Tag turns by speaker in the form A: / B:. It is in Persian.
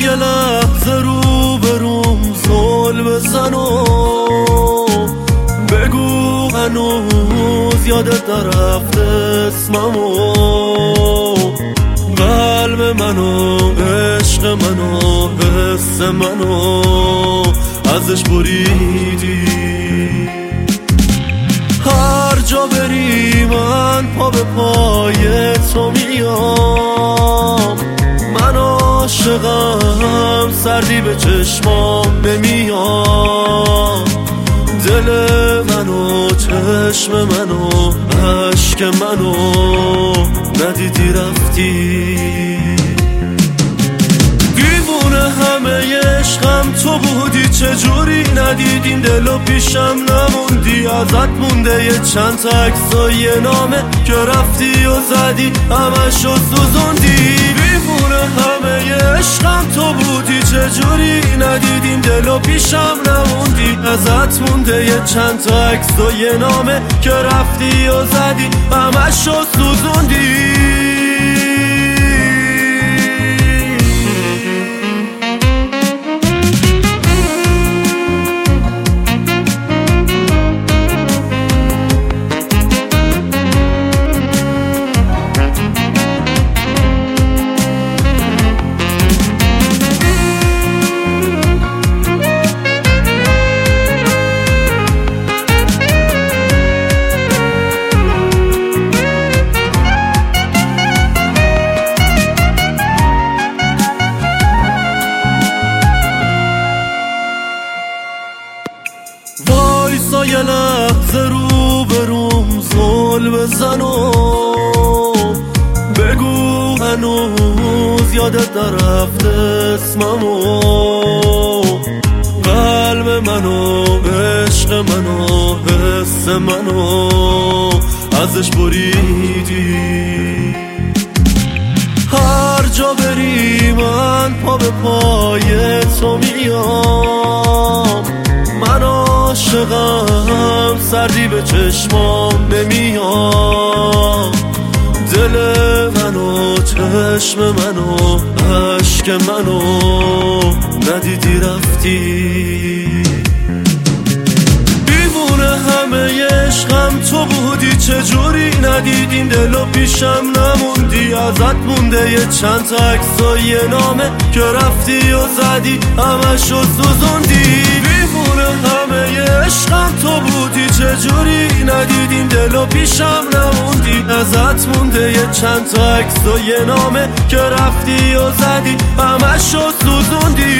A: یه لحظه رو بروم زل بزن و بگو هنوز یادت نرفته اسممو، قلب منو، عشق منو، حس منو ازش بریدی. هر جا بری من پا به پای تو میام، من عاشقم سردی به چشمام نمیاد، دل منو، چشم منو، عشق منو ندیدی رفتی. دیوونه همه عشقم تو بودی، چجوری ندیدین دلو پیشم نموندی. ازت مونده یه چند تا عکس و یه نامه که رفتی و زدی همشو سوزوندی. دیوونه همه عشقم تو بودی، چجوری ندیدین دلو پیشم نموندی. ازت مونده یه چند تا عکس و یه نامه که رفتی و زدی همشو سوزوندی. وایسا یه لحظه رو بروم زل بزن و بگو هنوز یادت نرفته اسممو، قلب منو، عشق منو، حس منو ازش بریدی. هر جا بری من پا به پای تو میام، من عاشقم سردی به چشمام نمیاد، دل منو، چشم منو، عشق منو ندیدی رفتی. دیوونه همه عشقم تو بودی، چجوری ندیدین دلو پیشم نموندی. ازت مونده یه چند تا عکس و یه نامه که رفتی و زدی همشو سوزوندی. دیوونه همه عشقم تو بودی، چجوری ندیدین دلو پیشم نموندی. ازت مونده یه چند تا عکس و یه نامه که رفتی و زدی همشو سوزوندی.